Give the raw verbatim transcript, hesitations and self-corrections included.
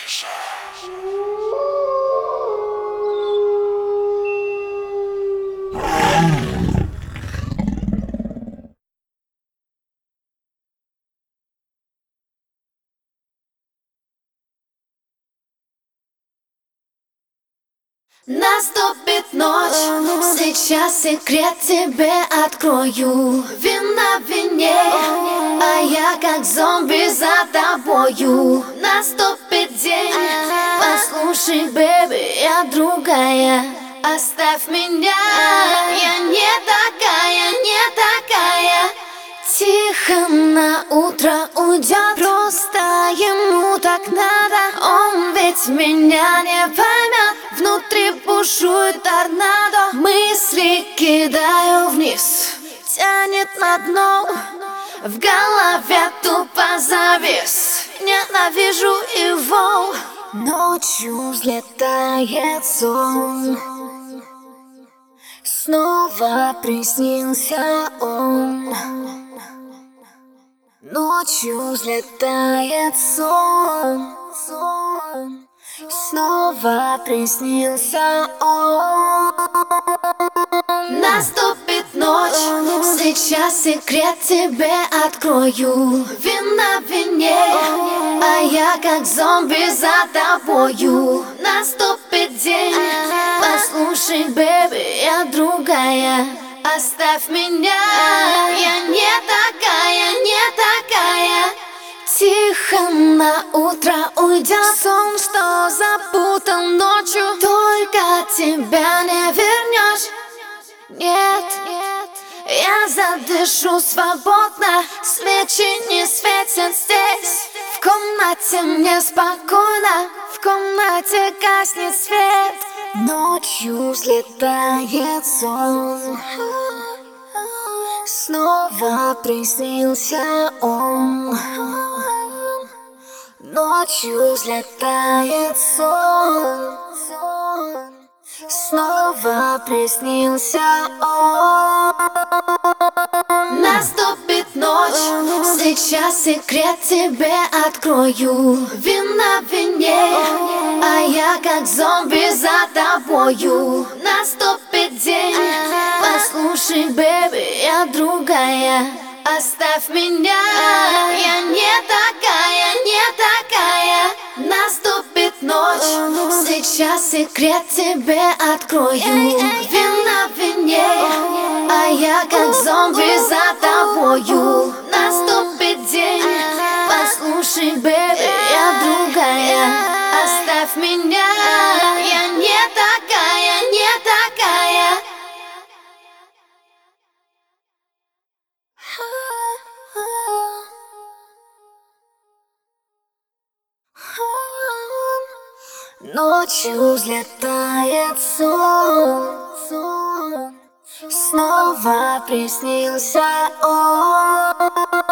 Наступит ночь, сейчас секрет тебе открою. Вина в вине, а я как зомби за тобою. Наступит день, послушай, бэби, я другая. Оставь меня, я не такая, не такая. Тихо на утро уйдет, просто ему так надо. Он ведь меня не поймет, внутри бушует торнадо. Мысли кидаю вниз, тянет на дно. В голове тупо завис, ненавижу его. Ночью взлетает сон, снова приснился он. Ночью взлетает сон, сон, снова приснился он. Наступит ночь, сейчас секрет тебе открою. Вина в вине, а я как зомби за тобою. Наступит день, послушай, бэби, я другая. Оставь меня, я не такая, не такая. Тихо на утро уйдет сон, что запутан ночью. Только тебя не вернешь. Нет, нет, я задышу свободно. Свечи не светят здесь. В комнате мне спокойно, в комнате гаснет свет. Ночью взлетает сон, снова приснился он. Ночью взлетает сон, снова приснился он. Наступит ночь, сейчас секрет тебе открою. Вина в вине, а я как зомби за тобою. Наступит день, послушай, бэби, я другая. Оставь меня, я не такая, не такая. Наступит ночь, сейчас секрет тебе открою. Вина в вине, а я как зомби за тобою. Наступит день, послушай, бэби, я другая. Оставь меня, я не такая, не такая. Ночью взлетает сон, сон, снова приснился он.